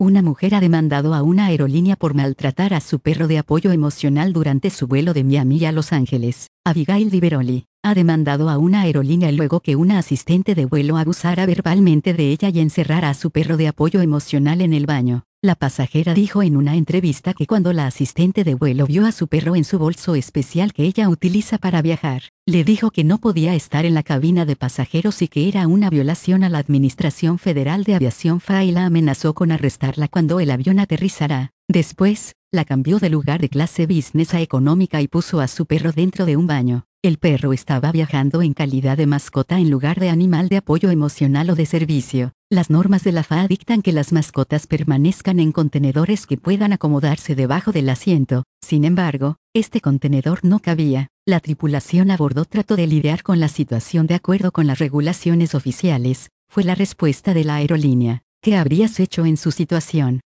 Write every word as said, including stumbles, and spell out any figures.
Una mujer ha demandado a una aerolínea por maltratar a su perro de apoyo emocional durante su vuelo de Miami a Los Ángeles. Abigail Diveroli ha demandado a una aerolínea luego que una asistente de vuelo abusara verbalmente de ella y encerrara a su perro de apoyo emocional en el baño. La pasajera dijo en una entrevista que cuando la asistente de vuelo vio a su perro en su bolso especial que ella utiliza para viajar, le dijo que no podía estar en la cabina de pasajeros y que era una violación a la Administración Federal de Aviación F A A y la amenazó con arrestarla cuando el avión aterrizara. Después, la cambió de lugar de clase business a económica y puso a su perro dentro de un baño. El perro estaba viajando en calidad de mascota en lugar de animal de apoyo emocional o de servicio. Las normas de la F A A dictan que las mascotas permanezcan en contenedores que puedan acomodarse debajo del asiento. Sin embargo, este contenedor no cabía. La tripulación a bordo trató de lidiar con la situación de acuerdo con las regulaciones oficiales, fue la respuesta de la aerolínea. ¿Qué habrías hecho en su situación?